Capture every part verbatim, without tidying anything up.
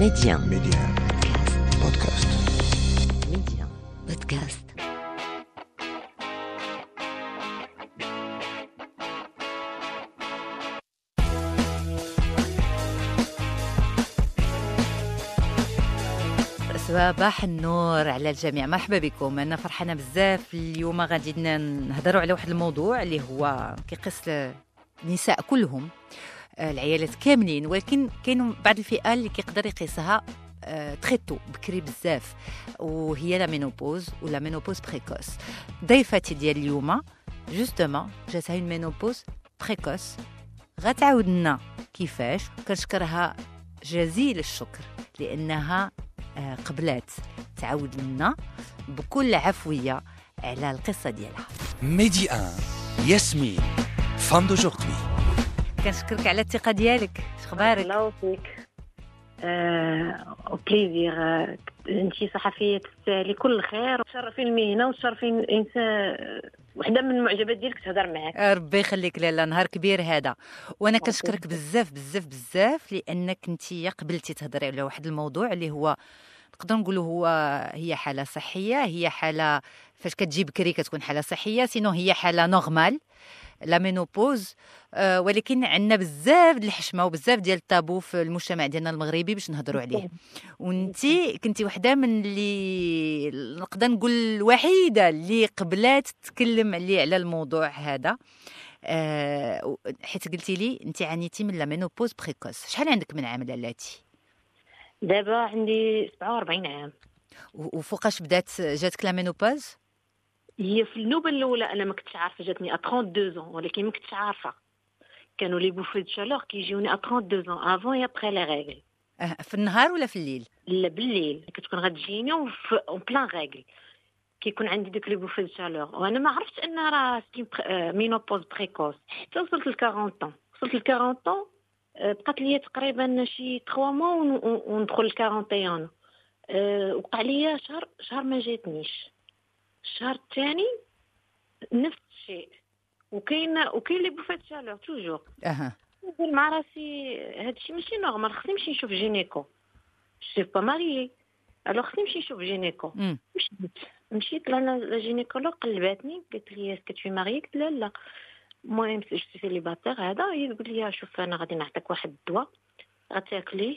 Média. Média. Podcast. Média. Podcast. صباح النور على الجميع، مرحبا بكم. انا فرحانه بزاف اليوم. غادي نهضروا على واحد الموضوع اللي هو كيقص النساء كلهم، العيالات كاملين، ولكن كاينوا بعض الفئات اللي كيقدر يقيسها تريتو بكري بزاف، وهي لا مينوبوز ولا مينوبوز بريكوس. ضيفتي ديال اليوم جوستومون جاتها اون مينوبوز بريكوس، غتعاود لنا كيفاش. كنشكرها جزيل الشكر لانها قبلات تعاود لنا بكل عفويه على القصه ديالها. ميدي ان ياسمين فان دوجوردي، كنشكرك على الثقه ديالك. شخبارك؟ الله يوفقك. آه بليزير. آه انت صحفيه تستاهلي كل خير، تشرفي المهنه وتشرفي انسان. وحده من المعجبات ديالك تهضر معاك. ربي يخليك لاله، نهار كبير هذا. وانا كنشكرك بزاف بزاف بزاف لانك انت قبلتي تهضري على واحد الموضوع اللي هو نقدر نقولوا هو هي حاله صحيه، هي حاله فاش كتجي بكري كتكون حاله صحيه، سينو هي حاله نورمال لا مينوبوز. أه ولكن عندنا بزاف ديال الحشمه وبزاف ديال الطابو في المجتمع ديالنا المغربي باش نهضروا عليه. وانتي كنتي وحده من اللي نقدر نقول الوحيده اللي قبلات تتكلم عليه على الموضوع هذا، أه حيت قلتي لي انتي عانيتي من لا مينوبوز بريكوس. شحال عندك من عام لالاتي؟ دابا عندي سبعة وأربعين عام. وفوقاش بدات جاتك لا مينوبوز؟ هي في النوبه الاولى انا ما كنتش عارفه، جاتني ا اثنين وثلاثين ans، ولكن ما كنتش عارفه. كانوا لي بوفي دو شالور كيجيوني ا اثنين وثلاثين ans افون اي ابري لي ريغل. أه في النهار ولا في الليل؟ لا بالليل كتكون غتجيني وفي اون بلان ريغل كيكون عندي ديك لي بوفي دو شالور، وانا ما عرفتش ان راه مينوبوز بريكوس حتى وصلت ل أربعين ans. وصلت ل أربعين ans بقات لي تقريبا شي ثلاثة موا وندخل ل أربعين ans. أه وقع لي شهر شهر ما جاتنيش، الشهر الثاني نفس الشيء، وكاين وكاين لي بوفات شالور توجور. اها نقول مع راسي هادشي ماشي نورمال، خصني نمشي نشوف جينيكو. سي با ماريي الوغ خصني نمشي نشوف جينيكو. مشيت مشيت لانا لا جينيكولوج قلباتني قالت لي اسكو تو ماريي؟ قلت لا لا. المهم جو سي سيليباتير هذا. هي تقول لي شوف انا غادي نعطيك واحد الدواء غتاكليه،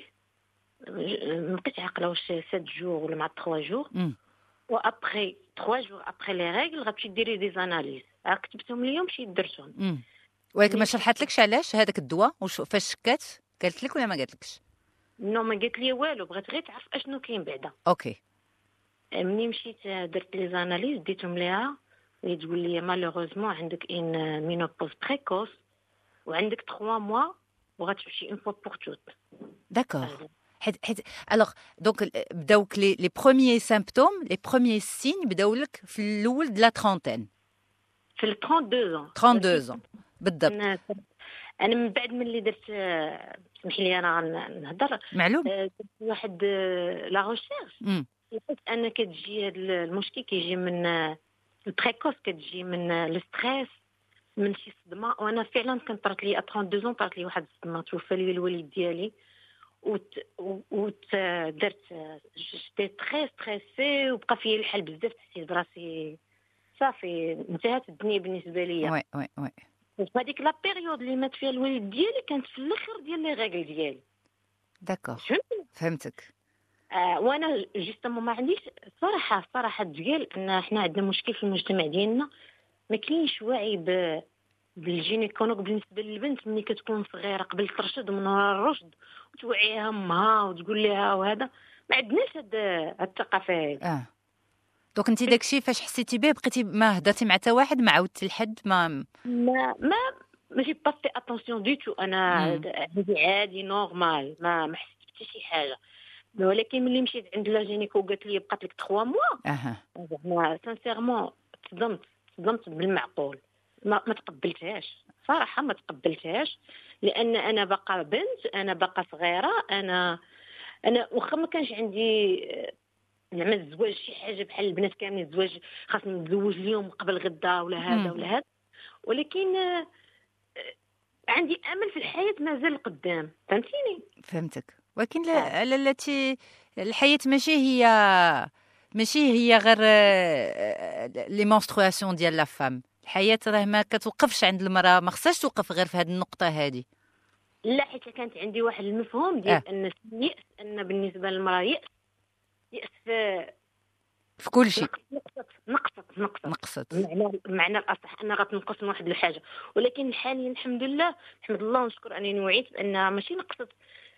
ما بقيتش عاقله واش سبعة جور ولا مع ثلاثة جور، و ابري ثلاثة جور ابري لي ريغل غتمشي ديري دي زاناليز. كتبتهم لي مشيت درتهم. ولكن ما شرحت علاش هذاك الدواء وش فاش شكات؟ قالت لك ولا ما قالتلكش؟ نو ما قالت لي والو، بغات غير تعرف اشنو كاين بعدا. اوكي. مني مشيت درت لي زاناليز ديتهم ليها، وهي تقول لي مالوغوزمون عندك ان مينوبوز بريكوس وعندك ثلاثة موا وغتمشي اون فوا بور توت. داكور. حيت حيت الوغ دونك بداوك لي لي بروميير سيمبتوم، لي بروميير سين بداو لك في الاول د لا ترونتين، في ال اثنين وثلاثين ans. اثنين وثلاثين ans بالضبط. انا انا من بعد من اللي درت، سمح لي انا نهضر معلوم، درت واحد لا ريشيرش لقيت ان كتجي هذا المشكل كيجي من البريكوس، كتجي من الستريس، من شي صدمه. وانا فعلا كنت طرات لي اثنين وثلاثين ans، طرات لي واحد الصدمه، توفى لي الوالد ديالي وت وت درت جيتي تري ستريسي وبقى فيا الحال بزاف، حسيت براسي صافي انتهت الدنيا بالنسبه ليا. وي وي وي. وفي هذيك لا بيريود اللي مات فيها الوالد ديالي كانت في الاخر ديال لي ريغل ديالي. داكور فهمتك. آه وانا جوستومون ما عنديش صراحه صراحه ديال ان حنا عندنا مشكل في المجتمع ديالنا، ما كاينش وعي ب بالجينيكولوج بالنسبه للبنت ملي كتكون صغيره قبل ترشد من وراء الرشد وتوعيها امها وتقول لها وهذا. ما عندناش هاد الثقافه هذه. اه دونك انت داكشي فاش حسيتي به بقيتي ما هضرتي مع حتى واحد، ما عاودتي لحد؟ ما ما ما ماشي باسي اتونسيون دي تو. انا هذه عادي نورمال، ما ما حسيت حتى شي حاجه. ولكن ملي مشيت عند لا جينيكو قالت لي بقات لك ثلاثة موا، اها زعما سانسيرمون تصدمت تصدمت بالمعقول. ما, ما تقبلتهاش صراحه، ما تقبلتهاش، لان انا باقا بنت، انا باقا صغيره. انا انا واخا ما كانش عندي زعما الزواج شي حاجه بحال البنات كاملين، الزواج خاصني نتزوج اليوم قبل غدا ولا هذا ولا هذا، ولكن عندي امل في الحياه مازال قدام. فهمتيني؟ فهمتك. ولكن لا التي الحياه ماشي هي ماشي هي غير لي مونسترواسيون ديال لا فام. الحياه راه ما كتوقفش عند المراه، ما خصهاش توقف غير في هذه النقطه هذه. لا، حيت كانت عندي واحد المفهوم ديال آه. ان اليأس، ان بالنسبه للمراه يأس يأس في في كل شيء. نقصت نقصت نقصت نقصت المعنى المعنى الاصح ان غتنقص من واحد الحاجه. ولكن حاليا الحمد لله الحمد لله ونشكر انني وعيت بان ماشي نقصت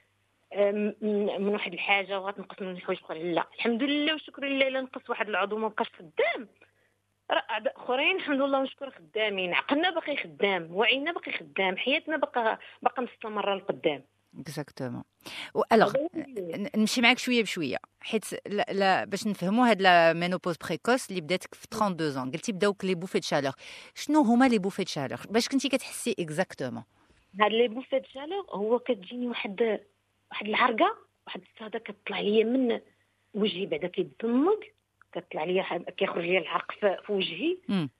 من واحد الحاجه وغتنقص من حوايج اخرى. لا الحمد لله وشكر لله الا نقص واحد العضو ما بقاش خدام، راه اعضاء اخرين الحمد لله ونشكر خدامين، عقلنا باقي خدام، وعينا باقي خدام، حياتنا باقا باقا مستمره لقدام. اكزاكتومون. الوغ نمشي معاك شويه بشويه، حيت لا, لا باش نفهموا هاد لا مينوبوز بريكوس اللي بداتك في اثنين وثلاثين عام، قلتي بداوك لي بوفي شالور. شنو هما لي بوفي شالور؟ باش كنتي كتحسي اكزاكتومون؟ هاد لي بوفي شالور هو كتجيني واحد واحد العرقه، واحد الصهده كتطلع ليا من وجهي بعدا كيتضمك، كتطلع ليا كيخرج ليا العرق في وجهي،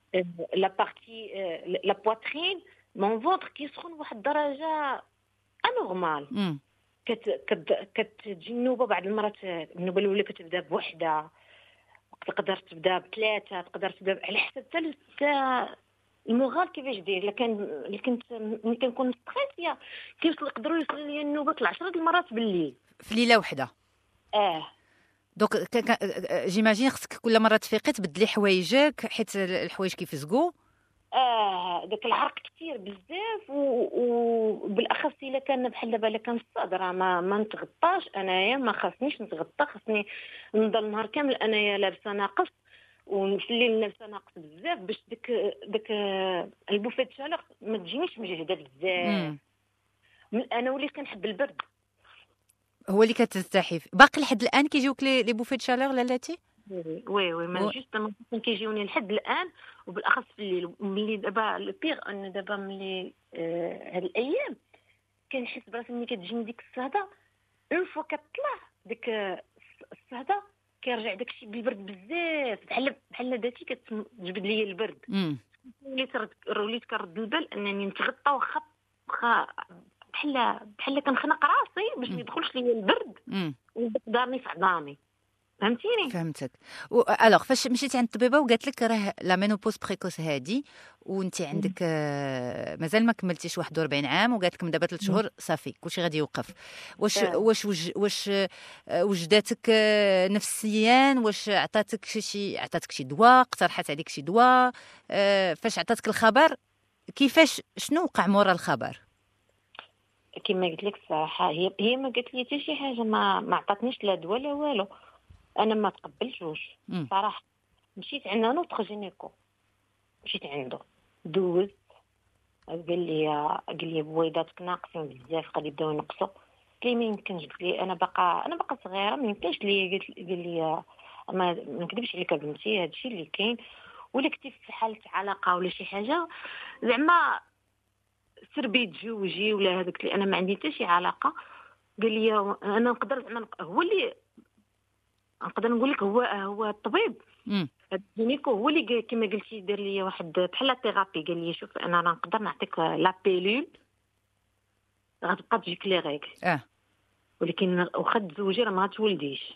لا بارتي لا بواترين مون فونتر كيسخن واحد الدرجه انورمال. كت كت كتجي النوبه بعض المرات، النوبه الاولى كتبدا بوحده، تقدر تبدا بثلاثه، تقدر تبدا على حسب حتى المغال كيفاش داير. الا كان اللي كنت ملي كنكون ستريسيه كيوصل يقدروا يوصل لي النوبه عشرة المرات بالليل في ليله واحده. اه دونك جيماجين خصك كل مره تفيقي تبدلي حوايجك حيت الحوايج كيفزقوا. اه داك العرق كثير بزاف، وبالاخص الا كان بحال دابا الا كان الصدر ما ما نتغطاش انايا، ما خاصنيش نتغطى، خاصني نضل نهار كامل انايا لابسه ناقص، وفي الليل لابسه ناقص بزاف باش داك داك البوفيت شالور ما تجينيش مجهده بزاف. انا وليت كنحب البرد، هو اللي كترتاحي فيه. باقي لحد الان كيجيوك لي لي بوفيت شالور لالاتي؟ وي وي ما جوست ما كيجيوني لحد الان، وبالاخص في الليل. ملي دابا البيغ ان دابا ملي آه هاد الايام كنحس براسي ملي كتجيني ديك الصهده، اون فوا كطلع ديك الصهده كيرجع داكشي بالبرد بزاف، بحال بحال داتي كتجبد لي البرد. وليت وليت كنرد البال انني نتغطى، واخا واخا بحال بحال كنخنق راسي باش ما يدخلش لي البرد ويقدرني في عظامي. فهمتيني؟ فهمتك. الوغ فاش مشيتي عند الطبيبه وقالت لك راه لا مينوبوز بريكوس هادي وانت عندك آه مازال ما كملتيش واحد وأربعين عام، وقالت لكم دابا ثلاث شهور صافي كلشي غادي يوقف، واش آه. واش وج واش آه وجداتك آه نفسيا؟ واش عطاتك شي عطاتك شي دواء؟ اقترحت عليك شي دواء؟ آه فاش عطاتك الخبر كيفاش شنو وقع مورا الخبر؟ كما قلت لك الصراحه هي هي ما قالت لي حتى شي حاجه، ما ما عطاتنيش لا دواء لا والو. انا ما تقبلتوش صراحه. مشيت عند نوتر جينيكو، مشيت عنده دوزت، قال لي قال لي بويضاتك ناقصين بزاف غادي يبداو ينقصوا. قلت لي ما يمكنش، قلت لي انا باقا انا باقا صغيره ما يمكنش لي. قالت قال لي ما نكذبش عليك بنتي، هادشي اللي كاين، ولا كنتي في حاله علاقه ولا شي حاجه زعما سربي تزوجي ولا هذاك. لي انا ما عندي حتى شي علاقه. قال لي انا نقدر زعما هو اللي نقدر نقول لك هو هو الطبيب الجينيكو هو اللي كما قلتي دار لي واحد بحال ثيرابي. قال لي شوف انا راه نقدر نعطيك لا بيلول غتبقى تجيك لي ريغل اه ولكن واخا تزوجي راه ما غتولديش،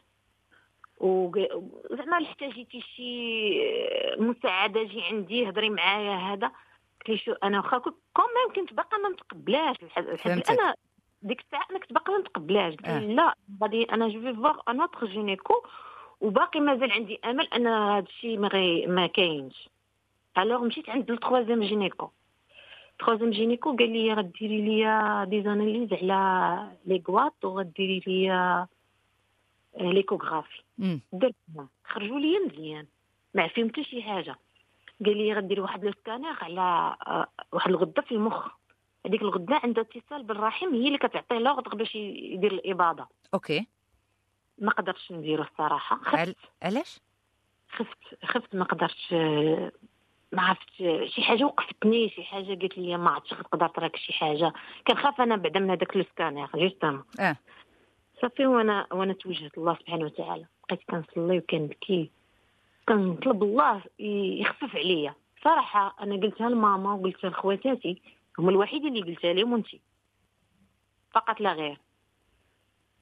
وزعما احتاجيتي شي مساعده جي عندي هضري معايا هذا. قلت لي شو انا واخا كوميم كنت باقا ما متقبلاش الحد انا ديك الساعه انا كنت باقا ما متقبلاش. قلت لي لا غادي انا جو في فوار ان اوتر جينيكو وباقي مازال عندي امل ان هذا الشيء ما غي ما كاينش. الوغ مشيت عند التروازيام جينيكو. التروازيام جينيكو قال لي غديري ليا دي زاناليز على لي غواط وغديري ليا ليكوغرافي. درتها خرجوا لي مزيان ما فيهم حتى شي حاجه. قال لي غديري واحد لو سكانير على واحد الغده في المخ، هذيك الغده عندها اتصال بالرحم هي اللي كتعطيه لوغد باش يدير الاباضه. اوكي ما قدرتش نديرو الصراحه. خفت. علاش؟ خفت خفت ما قدرتش، ما عرفتش شي حاجه وقفتني، شي حاجه قالت لي ما عرفتش تقدر تراك شي حاجه. كنخاف انا بعدا من هذاك لو سكانير جوستومون. اه صافي وانا وانا توجهت الله سبحانه وتعالى، بقيت كنصلي وكنبكي كنطلب الله يخفف عليا. صراحه انا قلتها لماما وقلتها لخواتاتي، هما الوحيدين اللي قلتها لهم وانتي فقط لا غير.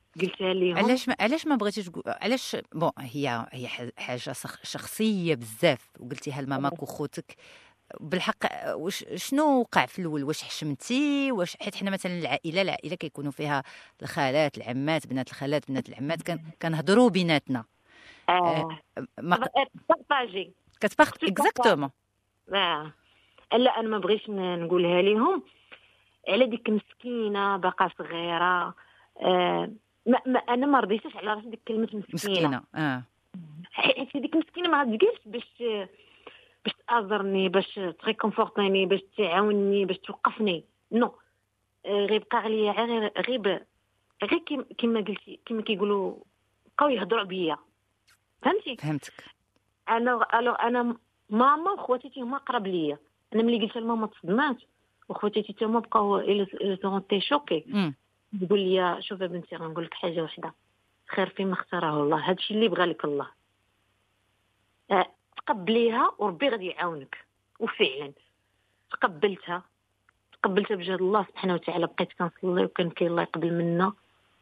قلتها ليهم. علاش ما علاش ما بغيتيش تقول علاش بون هي هي حاجه شخصيه بزاف وقلتيها لماماك وخوتك بالحق. واش شنو وقع في الاول؟ واش حشمتي؟ واش حيت حنا مثلا العائله العائله كيكونوا فيها الخالات العمات بنات الخالات بنات العمات كان كنهضروا بيناتنا اه ما بارطاجي كتبارط اكزاكتومون. اه لا انا ما بغيتش نقولها لهم على ديك المسكينه باقا صغيره. آه ما, ما انا ما رضيتش على راسي ديك كلمه مسكينه, مسكينه. اه حيت ديك المسكينه ما غتجلس باش باش تازرني باش تريكونفورتيني باش تعاونني باش توقفني. نو غير بقى عليا غير غير غير كيما قلتي كيما كيقولوا بقاو يهضروا بيا. فهمتي؟ فهمتك. انا الو انا ماما وخواتاتي هما قرب ليا. انا ملي قلت لماما تصدمات وخواتاتي حتى هما بقاو الى تونتي شوكي. تقول لي شوفي بنتي غنقول لك حاجه واحده، خير فيما اختاره الله، هادشي اللي بغى لك الله. أه تقبليها وربي غادي يعاونك. وفعلا تقبلتها تقبلتها بجهد الله سبحانه وتعالى. بقيت كنصلي وكنبكي الله يقبل منا.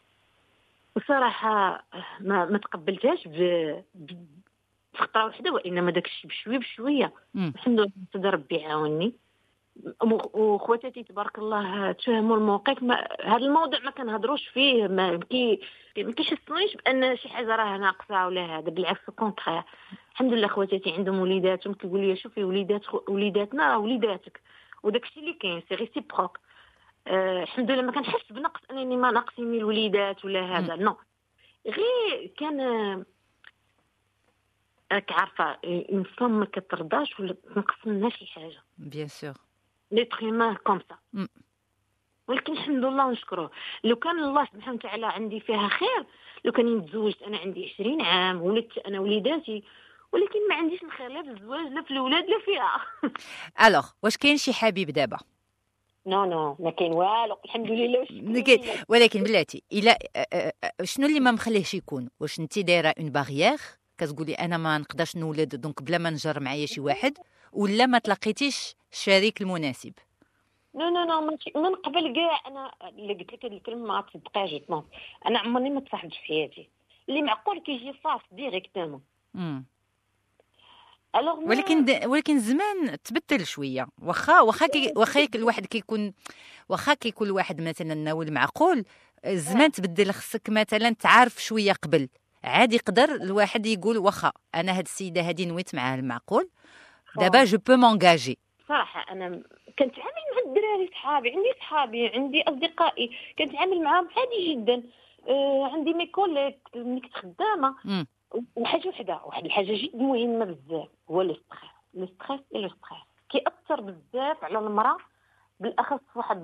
وصراحه ما, ما تقبلتهاش ب خطره واحده وانما داكشي بشويه بشويه. الحمد لله تقدر ربي يعاونني. وخواتاتي تبارك الله تفهموا الموقف. هذا الموضوع ما كنهضروش فيه، ما كي ما كيحسونيش بان شي حاجه راه ناقصه ولا هذا، بالعكس كونطرير. الحمد لله خواتاتي عندهم وليداتهم كيقول لي شوفي وليدات وليداتنا راه وليداتك وداكشي اللي كاين سي ريسيبروك. أه الحمد لله ما كنحس بنقص انني ما ناقصيني الوليدات ولا هذا. نو غير كان راك عارفه اون فام ما كترضاش ولا تنقص منها شي حاجه بيان سور ليتر هيومان كوم سا. ولكن الحمد لله نشكروه. لو كان الله سبحانه وتعالى عندي فيها خير، لو كان تزوجت انا عندي عشرين عام ولدت انا وليداتي، ولكن ما عنديش الخير لا في الزواج لا في الاولاد لا فيها. الوغ واش كاين شي حبيب دابا؟ نو نو ما كاين والو الحمد لله. ولكن بلاتي الى شنو اللي ما مخليهش يكون؟ واش انت دايره اون باريير كتقولي انا ما نقدرش نولد دونك بلا ما نجر معايا شي واحد، ولا ما تلاقيتيش الشريك المناسب؟ نو نو نو من قبل كاع انا اللي قلت لك هذه الكلمه ما تصدقهاش. انا عمرني ما تصاحبت في حياتي اللي معقول كيجي فاس ديريكتومون. امم ولكن د... ولكن الزمان تبدل شويه. واخا واخا كي... واخا الواحد كيكون واخا كيكون الواحد مثلا ناول معقول، الزمان تبدل. خصك مثلا تعرف شويه قبل عادي يقدر الواحد يقول واخا انا هاد السيده هادي نويت معاها المعقول دابا جو بو مونغاجي. صراحه انا كنتعامل مع الدراري صحابي، عندي صحابي عندي اصدقائي كنتعامل معاهم عادي جدا. آه عندي مي كوليك ملي كنت خدامه. وحاجه وحده واحد الحاجه جد مهمه بزاف هو لو ستريس. لو ستريس اي لو ستريس كيأثر بزاف على المراه، بالاخص واحد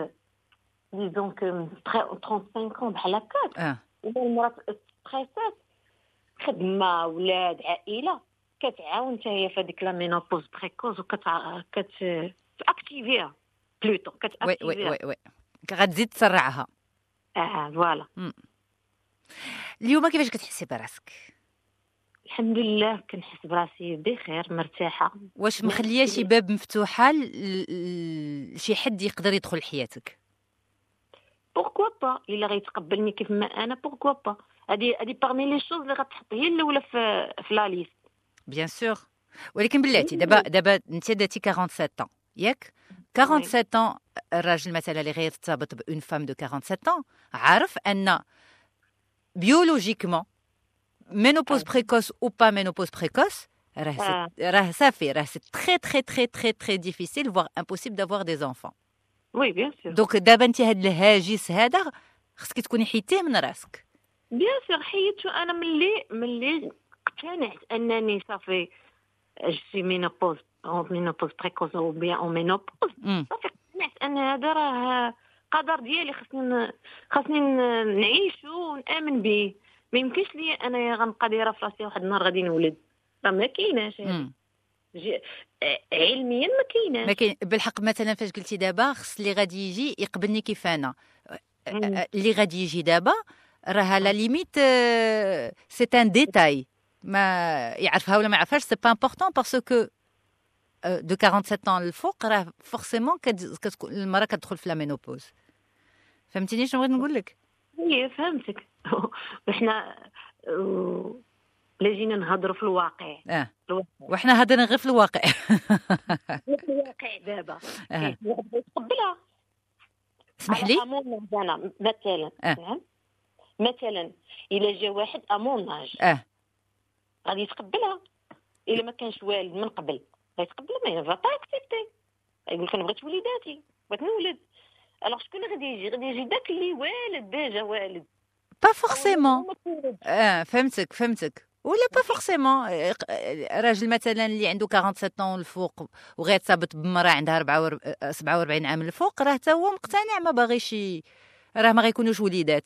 ديزون كو خمسة وثلاثين بحال هكاك. اه المراه ستريسات خدمه اولاد عائله كتعاون حتى هي في هذيك لا مينوبوز بريكوز وكت كت اكتيفيها بلوتو كتاكتيفيها. وي وي وي غتزيد تسرعها. اه فوالا. اليوم كيفاش كتحسي براسك؟ الحمد لله كنحس براسي بخير مرتاحه. واش مخليه شي باب مفتوحه لشي حد يقدر يدخل لحياتك؟ بوركوا با الا غيتقبلني كيف ما انا بوركوا با. هذه هذه بارمي لي شوز اللي غتحط هي الاولى في في لا ليست بيان سور. ولكن بلاتي دابا دابا انت داتي سبعة وأربعين عام ياك؟ سبعة وأربعين عام الراجل مثلا اللي غيرتبط بأون فام دو سبعة وأربعين عام عارف ان بيولوجيكمون مينوبوز بريكوس او با مينوبوز بريكوس راه راه صافي راه سي تري تري تري تري تري ديفيسيل فوار امبوسيبل دافوار دي زونفون. وي بيان سور. دونك دابا انت هاد الهاجس هذا خصك تكوني حيتيه من راسك. بيان سور حيدتو انا ملي ملي اقتنعت انني صافي جي مينوبوز او مينوبوز بريكوز او بيان او مينوبوز. صافي اقتنعت ان هذا راه قدر ديالي خصني خصني نعيشو ونامن به. ما يمكنش لي انا غنبقى دايره في راسي واحد النهار غادي نولد، راه ما كايناش هذا علميا ما كايناش. ما كاين بالحق. مثلا فاش قلتي دابا خص اللي غادي يجي يقبلني كيف انا، اللي غادي يجي دابا راه لا ليميت سي ان ديتاي ما يعرفها ولا ما يعرفهاش سي با امبورطون باسكو دو سبعة وأربعين عام الفوق راه فورسيمون كتكون المراه كتدخل في لا مينوبوز. فهمتيني شنو بغيت نقول لك؟ ايه فهمتك. احنا لا جينا نهضروا في الواقع. اه الواقع. وحنا هضرنا غير في الواقع. في الواقع دابا آه. يتقبلها. اسمح لي. امون انا مثلا آه. نعم مثلا الا جا واحد امون ناج اه غادي يتقبلها. الا ما كانش والد من قبل غيتقبلها، ما ينفع با اكسبتي. يقول لك انا بغيت وليداتي بغيت نولد. الوغ شكون غادي يجي؟ غادي يجي داك اللي والد ديجا والد. با فورسيمون. اه فهمتك فهمتك ولا با فورسيمون. راجل مثلا اللي عنده سبعة وأربعين طون الفوق وغيتصابط بمراه عندها أربعة سبعة وأربعين عام الفوق، راه حتى هو مقتنع ما باغيش ي- راه ما غيكونوش وليدات.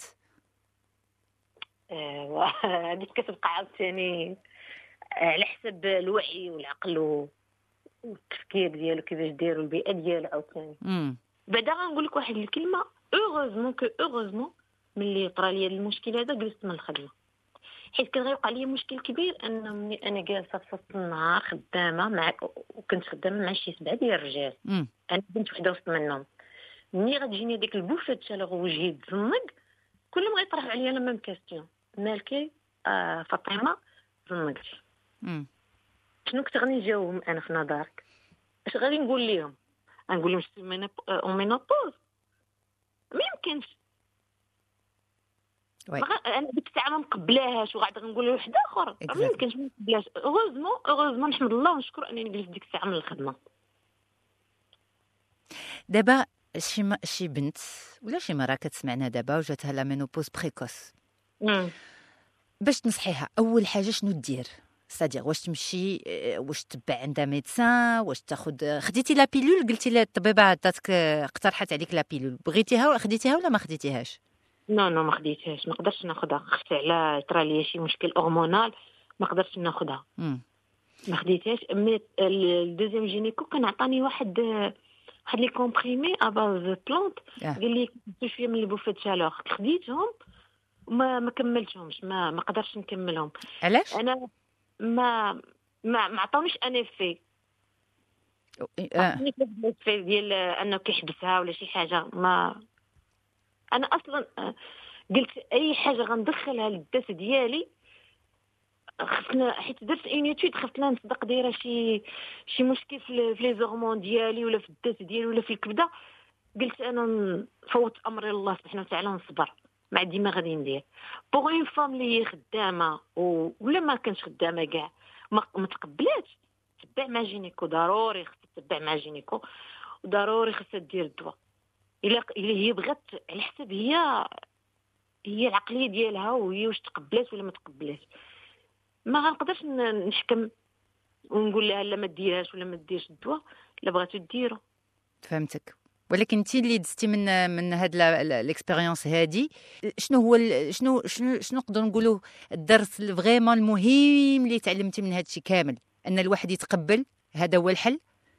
ايوا هذيك كتبقى عاوتاني على حسب الوعي والعقل والتفكير ديالو كيفاش دايروا البيئه ديالو عاوتاني. امم بعدا غنقول لك واحد الكلمه، اوغوزمون كو اوغوزمون ملي طرا لي المشكل هذا جلست من الخدمه، حيت كان غيوقع لي مشكل كبير ان ملي انا جالسه في وسط النهار خدامه مع وكنت خدامه مع شي سبعه ديال الرجال، امم انا بنت وحده وسط منهم. ملي غتجيني ديك البوفه تشالغ وجهي تزنق، كلهم غيطرحوا عليا لا ميم كاستيون، مالكي آه فاطمه زنقتي. امم شنو كنت غادي نجاوبهم انا في نظرك؟ اش غادي نقول لهم؟ غنقول لهم شتي اون مينوبوز؟ ما يمكنش. وي انا ديك الساعه ما مقبلاهاش وغادي نقول لواحد اخر ما يمكنش. ما نقبلاش. اوغوزمون اوغوزمون نحمد الله ونشكر انني جلست ديك الساعه من الخدمه. دابا شي م... شي بنت ولا شي مرا كتسمعنا دابا وجاتها لا مينوبوز بريكوس، امم باش تنصحيها اول حاجه شنو دير؟ سادير واش تمشي آه، واش تبع عندها ميدسان، واش تاخذ خديتي لا بيلول؟ قلتي لي الطبيبه عطاتك اقترحت عليك لا بيلول، بغيتيها ولا خديتيها ولا ما خديتيهاش؟ نو نو ما خديتهاش، ما قدرتش ناخذها. خفت على طرا لي شي مشكل هرمونال ما قدرتش ناخذها، امم ما خديتهاش. مي الدوزيام جينيكو كان عطاني واحد واحد لي كومبريمي اباز بلانت، آه. قال لي خديت شويه من البوفات شالوغ، خديتهم وما ما كملتهمش، ما ما قدرتش نكملهم. علاش؟ انا ما ما ما عطاونيش ان افي آه. في ديال انه كيحبسها ولا شي حاجه. ما انا اصلا آه، قلت اي حاجه غندخلها للدس ديالي خصنا، حيت درت اونيتود خفت لا نصدق دايره شي شي مشكل في في لي زورمون ديالي ولا في الدس ديالي ولا في الكبده. قلت انا نفوت امري الله سبحانه وتعالى ونصبر، ما عندي ما غادي ندير. بوغ اون فام اللي هي خدامه و... ولا ما كانش خدامه كاع ما ما تقبلاتش تبع مع جينيكو، ضروري خصها تبع مع جينيكو وضروري خصها دير الدواء. الا الا هي بغات على حسب هي هي العقليه ديالها وهي واش تقبلات ولا ما تقبلاتش. ما غنقدرش ن- نحكم ونقول لها لا ما ديرهاش ولا ما ديرش الدواء. لا بغاتو ديرو. فهمتك. ولكن انت اللي دزتي من من هاد ليكسبيريونس هادي، شنو هو ال- شنو شنو شنو نقدر نقولوا الدرس فريمون المهم اللي تعلمتي من هادشي كامل؟ ان الواحد يتقبل، هذا هو الحل.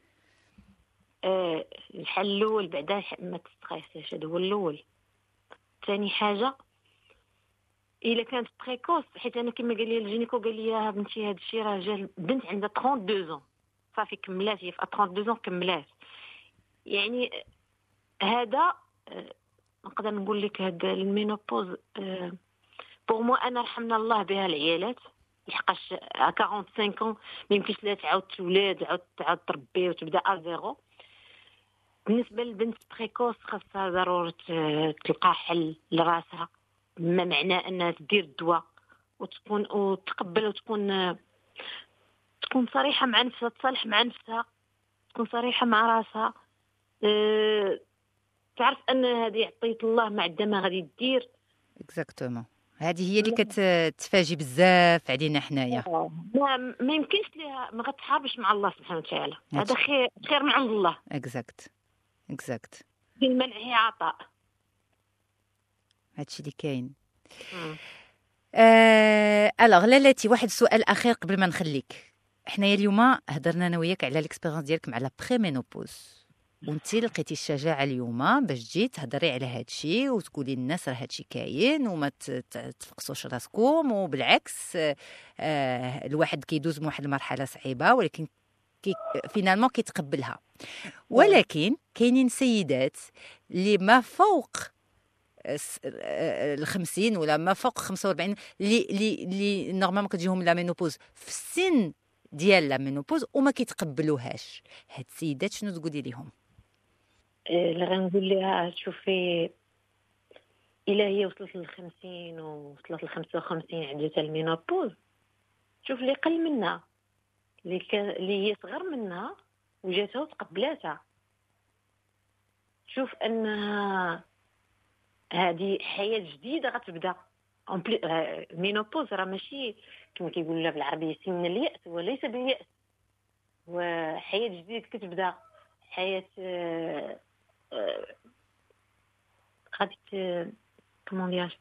آه الحل الاول بعدا ما تستريسيش، هذا هو الاول. ثاني حاجه الا كانت بريكوس، حيت انا كما قال لي الجينيكو قال لي يا بنتي هذا الشيء راه جا بنت عندها اثنين وثلاثين عام صافي كملات، هي في اثنين وثلاثين عام كملات. يعني هذا آه، نقدر نقول لك هذا المينوبوز آه، بوغ مو انا رحمنا الله بها العيالات، لحقاش خمسة وأربعين عام ما يمكنش لا تعاود تولاد تعاود تعاود تربي وتبدا ا زيرو. بالنسبه للبنت بريكوس خاصها ضروري ت- تلقى حل لراسها، ما معناه انها تدير الدواء وتكون وتقبل وتكون آه، تكون صريحه مع نفسها، تصالح مع نفسها، تكون صريحه مع راسها. أه تعرف ان هذه عطيت الله ما عندها ما غادي دير. اكزاكتومون، هذه هي اللي كتفاجئ بزاف علينا حنايا. ما ما يمكنش ليها، ما غتحاربش مع الله سبحانه وتعالى. هاد- هذا خير خير من عند الله. اكزاكت اكزاكت في المنع هي عطاء. هادشي اللي كاين. مم. آه... الوغ لالاتي، واحد السؤال اخير قبل ما نخليك. حنايا اليوم هضرنا انا وياك على الاكسبيريونس ديالك مع لا بريمينوبوز، وانتي لقيتي الشجاعه اليوم باش تجي تهضري على هادشي وتقولي للناس راه هادشي كاين وما ت- ت- تفقسوش راسكم، وبالعكس آه... آه... الواحد كيدوز من واحد المرحله صعيبه ولكن كي فينالمون كيتقبلها. ولكن كاينين سيدات اللي ما فوق ال خمسين ولا ما فوق خمسة وأربعين اللي اللي اللي نورمالمون كتجيهم لا مينوبوز في السن ديال لا مينوبوز وما كيتقبلوهاش. هاد السيدات شنو تقولي لهم؟ اللي غنقول لها شوفي الا هي وصلت للخمسين ووصلت للخمسة وخمسين عندها المينوبوز، شوف اللي قل منها اللي ك... اللي هي صغر منها وجاتها وتقبلاتها. شوف انها هذه حياه جديده غتبدا. المينوبوز راه ماشي كما كيقولوا لها بالعربيه سن الياس، وليس بالياس، وحياه جديده كتبدا. حياه غادي كومون دياش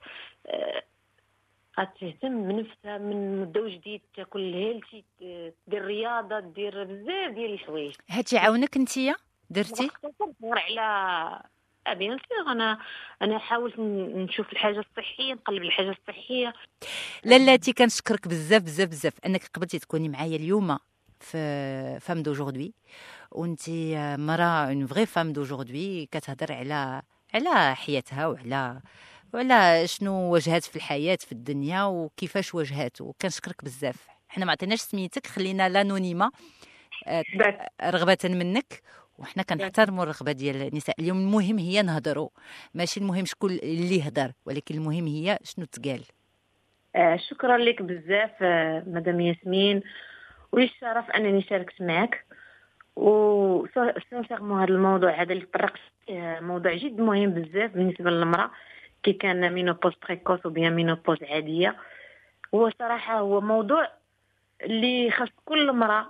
غتهتم بنفسها من مده جديد، تاكل هيلتي، دير رياضه، دير بزاف ديال الحوايج. هادشي عاونك نتيا درتي؟ نقدر على بيان سور. انا انا حاولت نشوف الحاجه الصحيه، نقلب الحاجه الصحيه. لالاتي كنشكرك بزاف بزاف بزاف انك قبلتي تكوني معايا اليوم في فام دوجوردي، وانتي مراه اون فري فام دوجوردي كتهضر على على حياتها وعلى وعلى شنو واجهات في الحياه في الدنيا وكيفاش واجهات. وكنشكرك بزاف. حنا ما عطيناش سميتك، خلينا لانونيما رغبه منك، وحنا كنحترموا الرغبه ديال النساء. اليوم المهم هي نهضروا، ماشي المهم شكون اللي يهضر، ولكن المهم هي شنو تقال. آه شكرا لك بزاف آه مدام ياسمين، والشرف انني شاركت معك. و سانسيرمون هذا الموضوع هذا اللي طرقت موضوع جد مهم بزاف بالنسبه للمراه كي كان مينوبوز بريكوس وبيان مينوبوز عاديه. هو صراحه هو موضوع اللي خاص كل مراه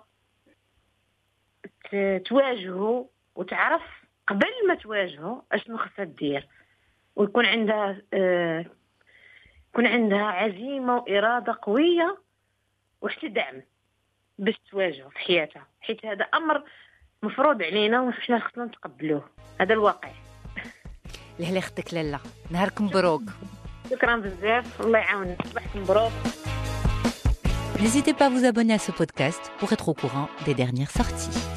تواجهه وتعرف قبل ما تواجهه اشنو خصها دير، ويكون عندها آه يكون عندها عزيمه واراده قويه وحتى دعم باش تواجهه في حياتها، حيت هذا امر مفروض علينا وحنا خصنا نتقبلوه. هذا الواقع. لهلا اختك لالا، نهارك مبروك. شكرا بزاف، الله يعاونك. صباحك مبروك. N'hésitez pas à vous abonner à ce podcast pour être au courant des dernières sorties.